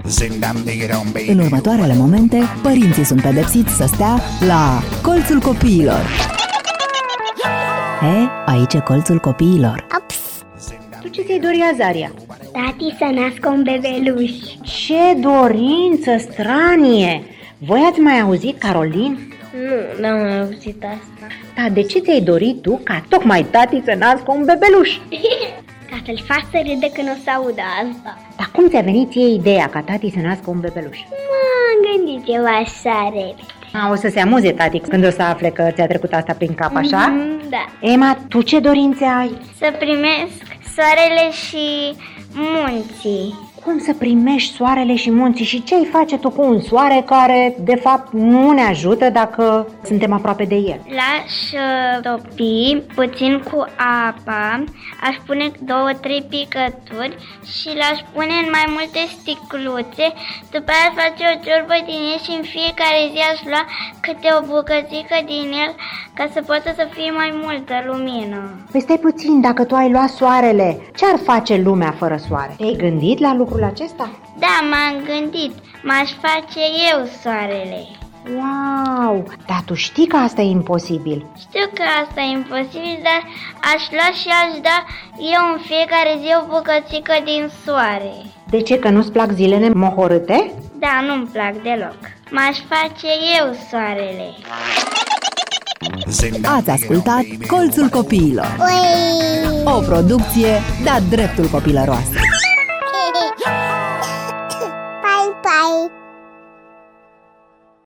În următoarele momente, părinții sunt pedepsiți să stea la colțul copiilor. Aici e colțul copiilor. Ups. Tu ce ți-ai dori, Azaria? Tati să nască un bebeluș. Ce dorință stranie! Voi ați mai auzit, Carolin? Nu, n-am mai auzit asta. Da, de ce ți-ai dorit tu ca tocmai tati să nască un bebeluș? Ca să-l fac să râde când o să audă asta. Dar cum ți-a venit ție ideea ca tati să nască un bebeluș? M-am gândit eu așa repede. O să se amuze tati când o să afle că ți-a trecut asta prin cap, așa? Da. Emma, tu ce dorințe ai? Să primesc soarele și munții. Cum să primești soarele și munții? Și ce ai face tu cu un soare care, de fapt, nu ne ajută dacă suntem aproape de el? L-aș topi puțin cu apa, aș pune 2-3 picături și l-aș pune în mai multe sticluțe, după aia aș face o ciorbă din el și în fiecare zi aș lua câte o bucățică din el ca să poată să fie mai multă lumină. Păi stai puțin, dacă tu ai luat soarele, ce-ar face lumea fără soare? Te-ai gândit la lucrul acesta? Da, m-am gândit, m-aș face eu soarele. Wow! Dar tu știi că asta e imposibil. Știu că asta e imposibil, dar aș lua și aș da eu în fiecare zi o bucățică din soare. De ce? Că nu-ți plac zilele mohorâte? Da, nu-mi plac deloc. M-aș face eu soarele. Ați ascultat Colțul Copiilor, Ui! o producție de-a dreptul copilăroasă.